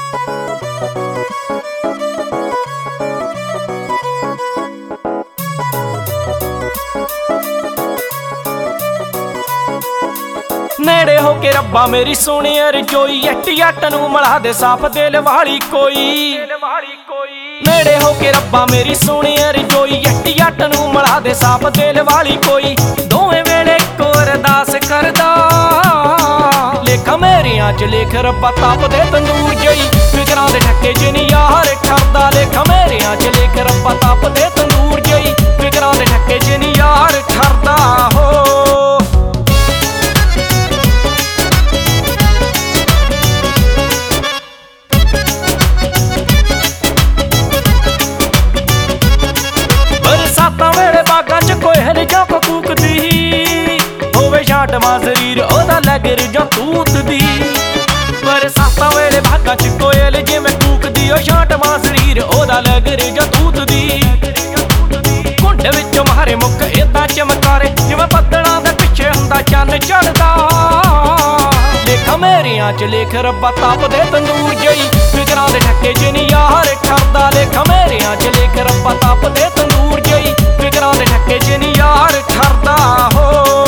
नेड़े हो के रब्बा मेरी सोने रजोई, जट नूं मिला दे साफ दिल वाली कोई। नेड़े हो के रब्बा मेरी सोने रजोई, जट नूं मिला दे साफ दिल वाली कोई। दोवें वेले इक्को अरदास करदा, लेखा मेरियां च लेख रब्बा ताप दे तंदूर जई। फिकरां दे ढक्के च नी यार ठरदा, लेखा मेरियां च लेख रब्बा ताप दे तंदूर जई। फिकरां दे ढक्के च नी यार ठरदा हो। बरसातां वेले बागां च कोयल जां कूकदी, होवे छांटवां शरीर ओदा लगर जां तूतदी। बरसातां वेले बागां च कोयल जिवें कूकदी, ओ छांटवां शरीर ओदा लगर जां तूतदी। घुंड विचों मारे मुख इदां चमकारे, जिवें बद्दलां दे पिछे हुंदा चन्न चढ़दा। लेखा मेरियां च लेख रब्बा ताप दे तंदूर जई। फिकरां दे ढक्के च नी यार ठरदा, लेखा मेरियां च लेख रब्बा ताप दे तंदूर जई। फिकरां दे ढक्के च नी यार ठरदा हो।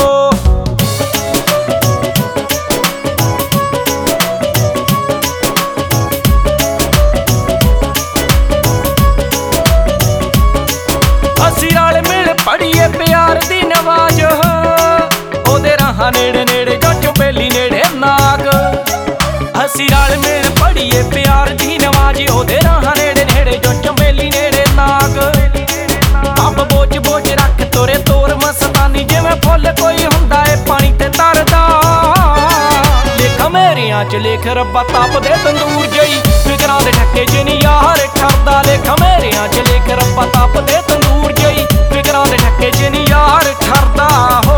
असीं रल मिल पढ़ीए प्यार दी नवाज, ओदे राहां नेड़े नेड़े जां चुबेली नेड़े नाग। असीं रल मिल पढ़ीए प्यार दी नवाज, ओदे राहां नेड़े नेड़े जां चुबेली नेड़े नाग। अंब बोझ बोझ रख तुरे तोर मस्तानी, जिवें फुੱਲ कोई हुंदा ए पानी ते तरदा। लेखा मेरियां च लेख रब्बा ताप दे तंदूर जई। फिकरां दे ढक्के च नी यार ठरदा, लेखा मेरियां च लेख रब्बा ताप दे तंदूर जई। फिकरां दे ढक्के च नी यार ठरदा हो।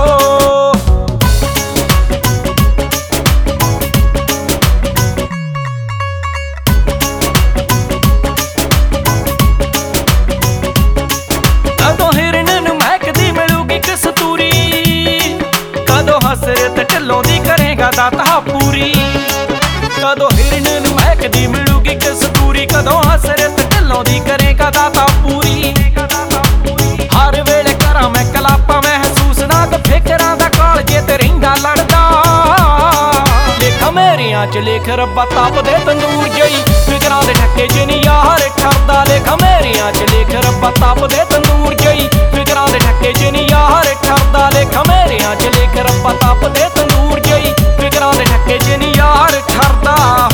कदों हिरन नूं महकदी मिलूगी कस्तूरी, कदों हसरत ढिल्लों दी करेगा दाता पूरी। कदों हिरन नूं महकदी मिलूगी कस्तूरी, कदों हसरत ढिल्लों दी करेगा दाता पूरी। हर वेले करां मैं कलापा महसूस, नाग फिकरां दा कालजे ते रहिंदा लड़दा। लेखा मेरियां च लेख रब्बा ताप दे तंदूर जई। फिकरां दे ढक्के च नी यार ठरदा, लेखा मेरियां च लेख रब्बा ताप दे तंदूर जई। फिकरां दे ढक्के च नी यार ठरदा, लेखा मेरियां च लेख रब्बा ताप दे तंदूर जई। फिकरां दे ढक्के च नी यार ठरदा।